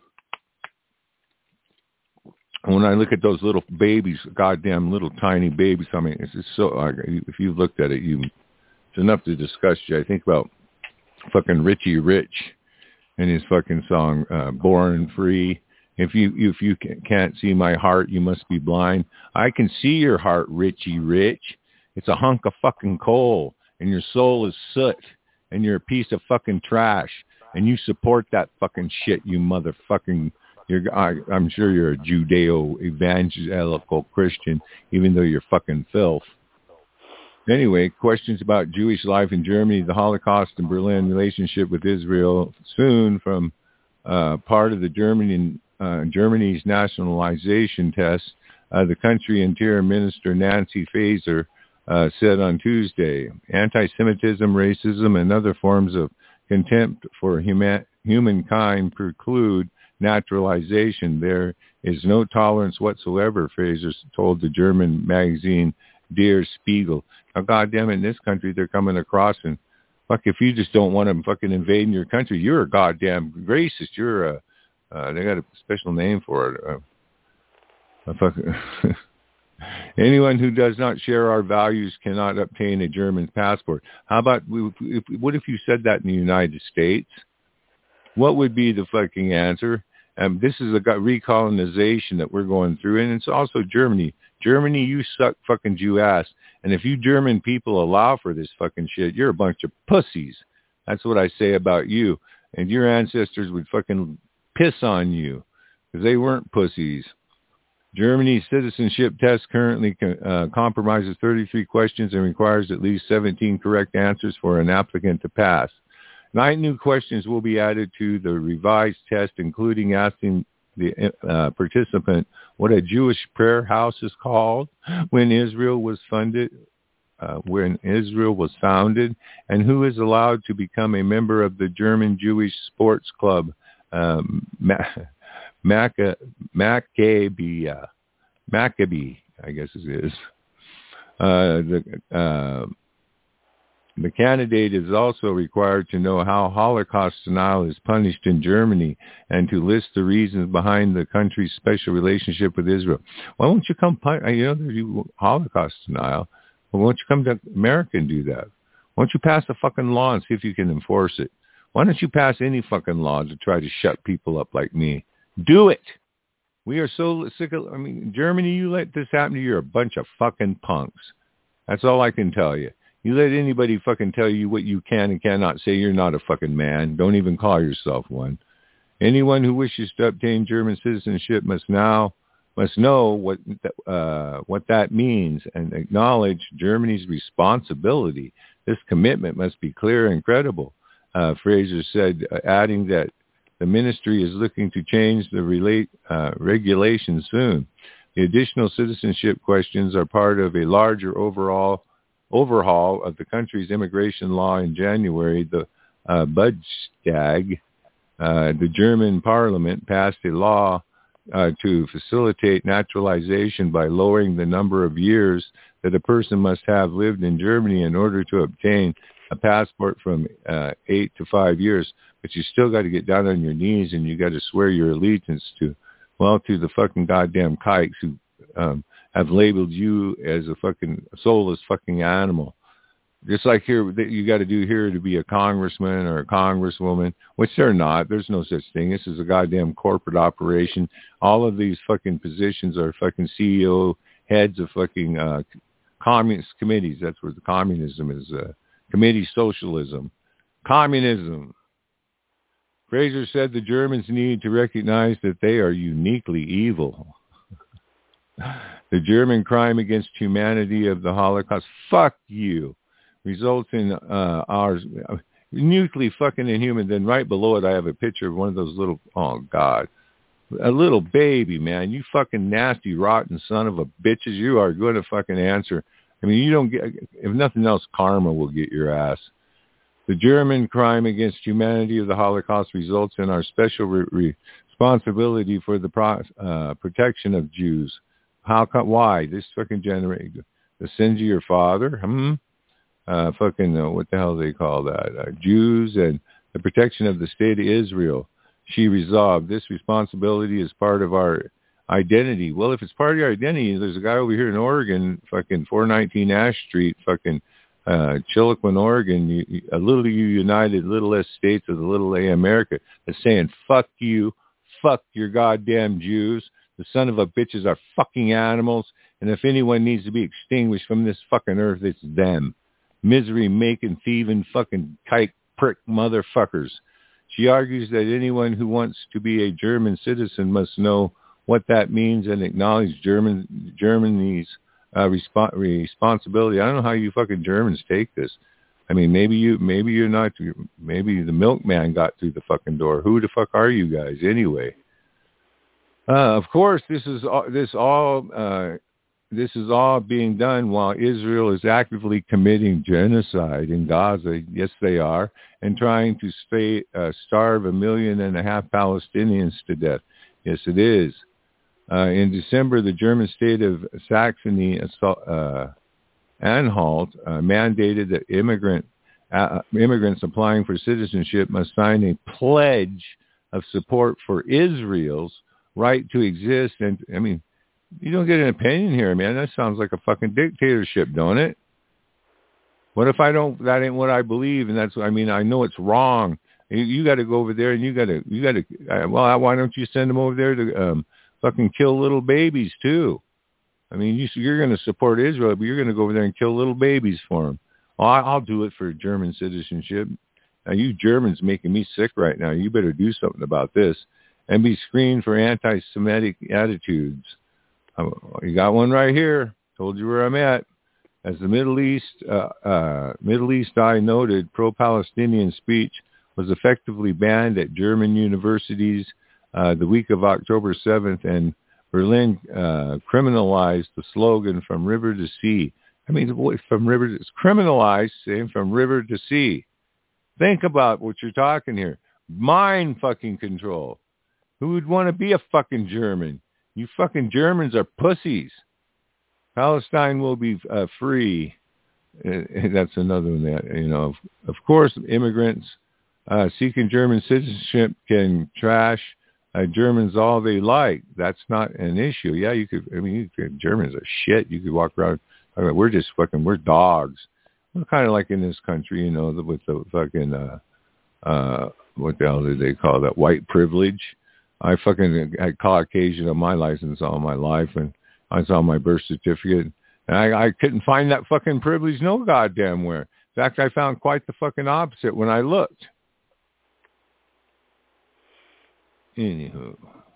When I look at those little babies, goddamn little tiny babies, I mean, it's just so, if you've looked at it, you, it's enough to disgust you. I think about fucking Richie Rich and his fucking song, uh, Born Free. If you, if you can't see my heart, you must be blind. I can see your heart, Richie Rich. It's a hunk of fucking coal and your soul is soot. And you're a piece of fucking trash, and you support that fucking shit, you motherfucking. You're, I, I'm sure you're a Judeo-evangelical Christian, even though you're fucking filth. Anyway, questions about Jewish life in Germany, the Holocaust, and Berlin relationship with Israel soon from uh, part of the Germany, uh, Germany's nationalization test. Uh, the country Interior Minister Nancy Faeser Uh, said on Tuesday, anti-Semitism, racism, and other forms of contempt for human, humankind preclude naturalization. There is no tolerance whatsoever, Fraser told the German magazine Der Spiegel. Now, goddamn it, in this country, they're coming across and, fuck, if you just don't want them fucking invading your country, you're a goddamn racist. You're a, uh, they got a special name for it. Uh, a fucking... Anyone who does not share our values cannot obtain a German passport. How about, if, what if you said that in the United States? What would be the fucking answer? Um, this is a recolonization that we're going through, and it's also Germany. Germany, you suck fucking Jew ass. And if you German people allow for this fucking shit, you're a bunch of pussies. That's what I say about you. And your ancestors would fucking piss on you because they weren't pussies. Germany's citizenship test currently uh, compromises thirty-three questions and requires at least seventeen correct answers for an applicant to pass. Nine new questions will be added to the revised test, including asking the uh, participant what a Jewish prayer house is called, when Israel was funded, uh, when Israel was founded, and who is allowed to become a member of the German Jewish Sports Club, um, Macca, Maccabee, Maccabee, I guess it is. Uh, the uh, the candidate is also required to know how Holocaust denial is punished in Germany and to list the reasons behind the country's special relationship with Israel. Why won't you come, you know, there's Holocaust denial. Well, why don't you come to America and do that? Why don't you pass a fucking law and see if you can enforce it? Why don't you pass any fucking law to try to shut people up like me? Do it. We are so sick of, I mean, Germany, you let this happen to you, you're a bunch of fucking punks. That's all I can tell you. You let anybody fucking tell you what you can and cannot say, you're not a fucking man. Don't even call yourself one. Anyone who wishes to obtain German citizenship must now must know what uh, what that means and acknowledge Germany's responsibility. This commitment must be clear and credible, uh, Fraser said, uh, adding that the ministry is looking to change the relate, uh, regulations soon. The additional citizenship questions are part of a larger overall overhaul of the country's immigration law in January. The uh, Bundestag, uh, the German parliament, passed a law uh, to facilitate naturalization by lowering the number of years that a person must have lived in Germany in order to obtain a passport from uh, eight to five years. But you still got to get down on your knees and you got to swear your allegiance to, well, to the fucking goddamn kikes who um, have labeled you as a fucking soulless fucking animal. Just like here, you got to do here to be a congressman or a congresswoman, which they're not. There's no such thing. This is a goddamn corporate operation. All of these fucking positions are fucking C E O, heads of fucking uh, communist committees. That's where the communism is. Uh, committee socialism. Communism. Fraser said the Germans need to recognize that they are uniquely evil. The German crime against humanity of the Holocaust, fuck you, results in uh, ours, uniquely fucking inhuman. Then right below it, I have a picture of one of those little, oh, God, a little baby, man. You fucking nasty, rotten son of a bitches. You are going to fucking answer. I mean, you don't get, if nothing else, karma will get your ass. The German crime against humanity of the Holocaust results in our special re- responsibility for the pro- uh, protection of Jews. How come? Why? This fucking generation, the sins of your father? Hmm? Uh, fucking, uh, what the hell do they call that? Uh, Jews and the protection of the state of Israel. She resolved this responsibility is part of our identity. Well, if it's part of your identity, there's a guy over here in Oregon, fucking four nineteen Ash Street, fucking uh, Chiloquin, Oregon, you, you, a little U United, little S states of the little A America, that's saying, fuck you, fuck your goddamn Jews. The son of a bitches are fucking animals, and if anyone needs to be extinguished from this fucking earth, it's them. Misery-making, thieving, fucking kike prick motherfuckers. She argues that anyone who wants to be a German citizen must know what that means and acknowledge German Germany's uh, resp- responsibility. I don't know how you fucking Germans take this. I mean, maybe you, maybe you're not. Maybe the milkman got through the fucking door. Who the fuck are you guys anyway? Uh, of course, this is all, this all uh, this is all being done while Israel is actively committing genocide in Gaza. Yes, they are, and trying to stay, uh, starve a million and a half Palestinians to death. Yes, it is. Uh, in December, the German state of Saxony uh, Anhalt uh, mandated that immigrant uh, immigrants applying for citizenship must sign a pledge of support for Israel's right to exist. And I mean, you don't get an opinion here, man. That sounds like a fucking dictatorship, don't it? What if I don't, that ain't what I believe, and that's, I mean, I know it's wrong. You, you got to go over there and you got to, you got to, uh, well, why don't you send them over there to um, fucking kill little babies too? I mean, you, you're going to support Israel, but you're going to go over there and kill little babies for them. Well, I, I'll do it for German citizenship. Now, you Germans making me sick right now. You better do something about this and be screened for anti-Semitic attitudes. You got one right here. Told you where I'm at. As the Middle East, uh, uh, Middle East Eye noted, pro-Palestinian speech was effectively banned at German universities uh, the week of October seventh, and Berlin uh, criminalized the slogan "From River to Sea." I mean, from river to, it's criminalized, saying "From river to sea." Think about what you're talking here. Mind fucking control. Who would want to be a fucking German? You fucking Germans are pussies. Palestine will be uh, free. Uh, that's another one that, you know, of, of course, immigrants uh, seeking German citizenship can trash uh, Germans all they like. That's not an issue. Yeah, you could, I mean, you could, Germans are shit. You could walk around, I mean, we're just fucking, we're dogs. We're kind of like in this country, you know, with the fucking, uh, uh, what the hell do they call that? White privilege. I fucking had Caucasian on my license all my life, and I saw my birth certificate, and I, I couldn't find that fucking privilege no goddamn where. In fact, I found quite the fucking opposite when I looked. Anywho.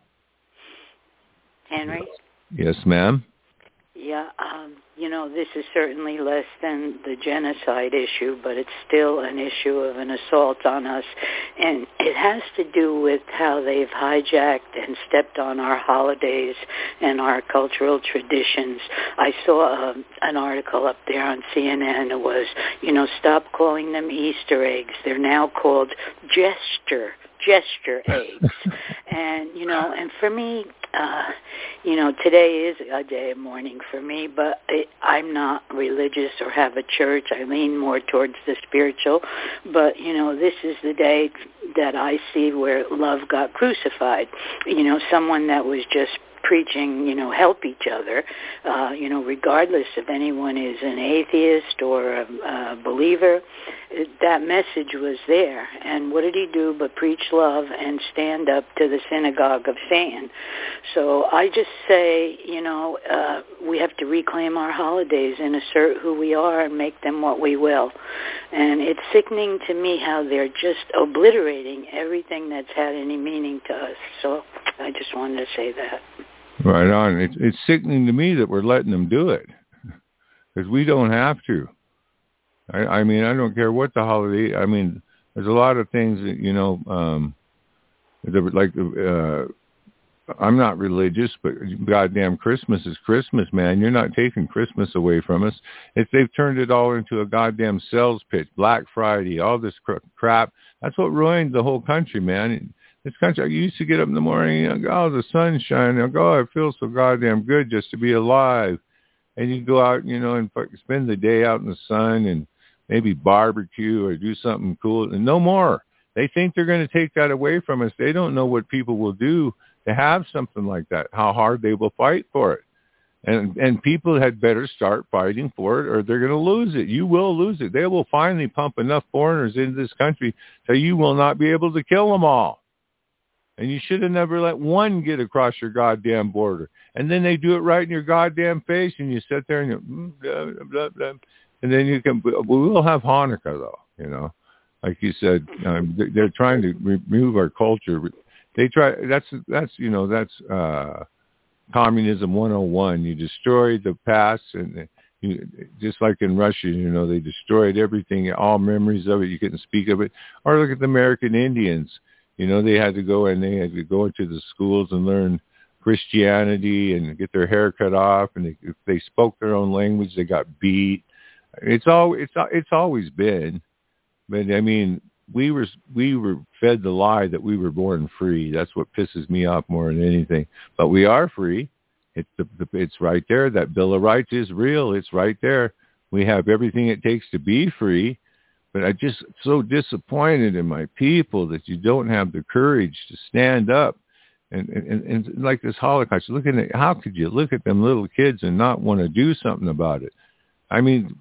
Henry? Yes, ma'am? Yeah, um, you know, this is certainly less than the genocide issue, but it's still an issue of an assault on us. And it has to do with how they've hijacked and stepped on our holidays and our cultural traditions. I saw um, an article up there on C N N. It was, you know, stop calling them Easter eggs. They're now called gesture gesture eggs. And, you know, and for me, uh, you know, today is a day of mourning for me, but it, I'm not religious or have a church. I lean more towards the spiritual. But, you know, this is the day that I see where love got crucified. You know, someone that was just preaching, you know, help each other, uh, you know, regardless if anyone is an atheist or a, a believer. That message was there. And what did he do but preach love and stand up to the synagogue of Satan? So I just say, you know, uh, we have to reclaim our holidays and assert who we are and make them what we will. And it's sickening to me how they're just obliterating everything that's had any meaning to us. So I just wanted to say that. Right on. It's, it's sickening to me that we're letting them do it, because we don't have to. I, I mean, I don't care what the holiday. I mean, there's a lot of things that, you know, um, that, like, uh, I'm not religious, but goddamn Christmas is Christmas, man. You're not taking Christmas away from us. If they've turned it all into a goddamn sales pitch, Black Friday, all this cr- crap. That's what ruined the whole country, man. This country, I used to get up in the morning and go, oh, the sun's shining. I go, oh, it feels so goddamn good just to be alive. And you go out, you know, and spend the day out in the sun and maybe barbecue or do something cool. And no more. They think they're going to take that away from us. They don't know what people will do to have something like that, how hard they will fight for it. And and people had better start fighting for it, or they're going to lose it. You will lose it. They will finally pump enough foreigners into this country so you will not be able to kill them all. And you should have never let one get across your goddamn border. And then they do it right in your goddamn face, and you sit there and you, blah, blah, blah, and then you can. We will have Hanukkah, though. You know, like you said, um, they're trying to remove our culture. They try. That's that's you know that's uh, communism one oh one. You destroy the past, and you, just like in Russia, you know, they destroyed everything, all memories of it. You couldn't speak of it. Or look at the American Indians. You know, they had to go and they had to go into the schools and learn Christianity and get their hair cut off. And they, if they spoke their own language, they got beat. It's all it's it's always been. But I mean, we were we were fed the lie that we were born free. That's what pisses me off more than anything. But we are free. It's the, the it's right there. That Bill of Rights is real. It's right there. We have everything it takes to be free. But I just so disappointed in my people that you don't have the courage to stand up. And, and, and like this Holocaust, looking at, how could you look at them little kids and not want to do something about it? I mean,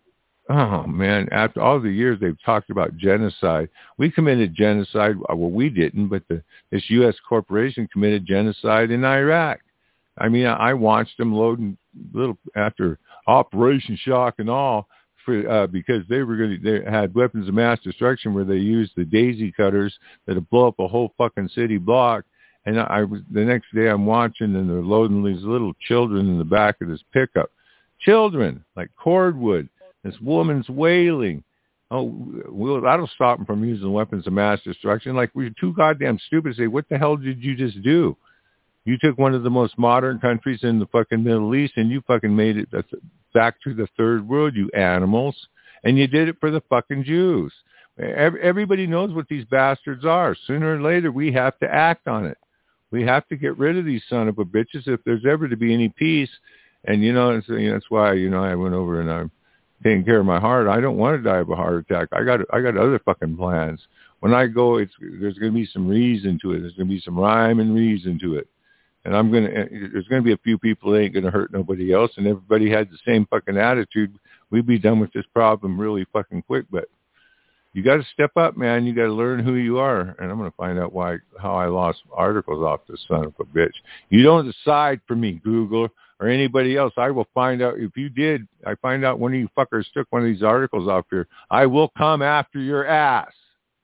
oh, man, after all the years they've talked about genocide, we committed genocide. Well, we didn't, but the, this U S corporation committed genocide in Iraq. I mean, I, I watched them loading little after Operation Shock and all. For, uh, because they were going to, they had weapons of mass destruction where they used the daisy cutters that would blow up a whole fucking city block. And I, I was the next day I'm watching and they're loading these little children in the back of this pickup. Children like cordwood. This woman's wailing. Oh, well, that'll stop them from using weapons of mass destruction. Like we're too goddamn stupid to say, what the hell did you just do? You took one of the most modern countries in the fucking Middle East and you fucking made it back to the third world, you animals. And you did it for the fucking Jews. Everybody knows what these bastards are. Sooner or later, we have to act on it. We have to get rid of these son of a bitches if there's ever to be any peace. And, you know, it's, you know that's why, you know, I went over and I'm taking care of my heart. I don't want to die of a heart attack. I got I got other fucking plans. When I go, it's there's going to be some reason to it. There's going to be some rhyme and reason to it. And I'm going to, there's going to be a few people that ain't going to hurt nobody else. And everybody had the same fucking attitude. We'd be done with this problem really fucking quick. But you got to step up, man. You got to learn who you are. And I'm going to find out why, how I lost articles off this son of a bitch. You don't decide for me, Google, or anybody else. I will find out. If you did, I find out one of you fuckers took one of these articles off here, I will come after your ass.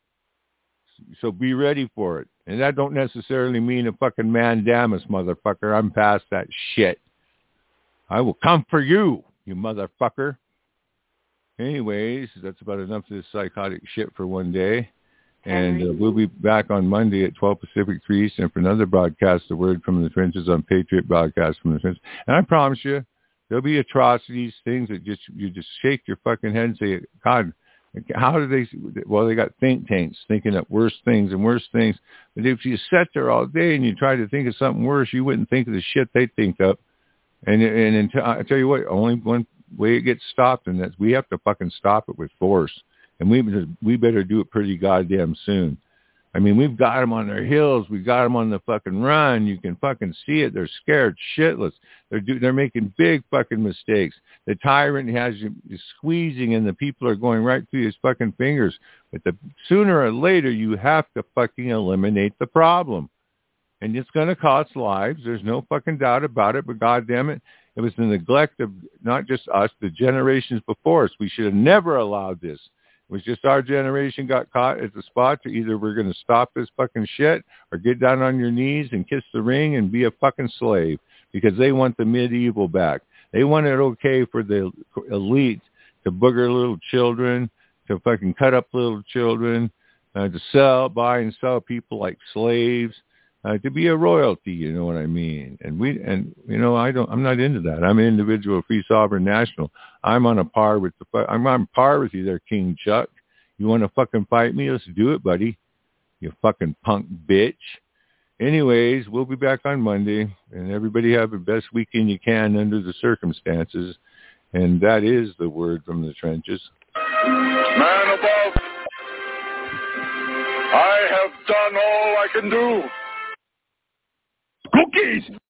So be ready for it. And that don't necessarily mean a fucking mandamus, motherfucker. I'm past that shit. I will come for you, you motherfucker. Anyways, that's about enough of this psychotic shit for one day. And uh, we'll be back on Monday at twelve Pacific, three Eastern for another broadcast, The Word from the Trenches on Patriot Broadcast from the Trenches. And I promise you, there'll be atrocities, things that just you just shake your fucking head and say, God, how do they, well, they got think tanks thinking up worse things and worse things. But if you sat there all day and you try to think of something worse, you wouldn't think of the shit they think up. And and until, I tell you what, only one way it gets stopped, and that's we have to fucking stop it with force. And we we better do it pretty goddamn soon. I mean, we've got them on their heels. We got them on the fucking run. You can fucking see it. They're scared shitless. They're do, they're making big fucking mistakes. The tyrant has you squeezing, and the people are going right through his fucking fingers. But the sooner or later, you have to fucking eliminate the problem. And it's going to cost lives. There's no fucking doubt about it. But goddamn it, it was the neglect of not just us, the generations before us. We should have never allowed this. It was just our generation got caught at the spot to either we're going to stop this fucking shit or get down on your knees and kiss the ring and be a fucking slave, because they want the medieval back. They want it okay for the elite to booger little children, to fucking cut up little children, uh, to sell, buy and sell people like slaves. Uh, to be a royalty, you know what I mean? And we, and you know, I don't, I'm not into that. I'm an individual, free, sovereign, national. I'm on a par with the, I'm on par with you there, King Chuck. You want to fucking fight me? Let's do it, buddy. You fucking punk bitch. Anyways, we'll be back on Monday, and everybody have the best weekend you can under the circumstances. And that is the word from the trenches. Man above, I have done all I can do. Cookies!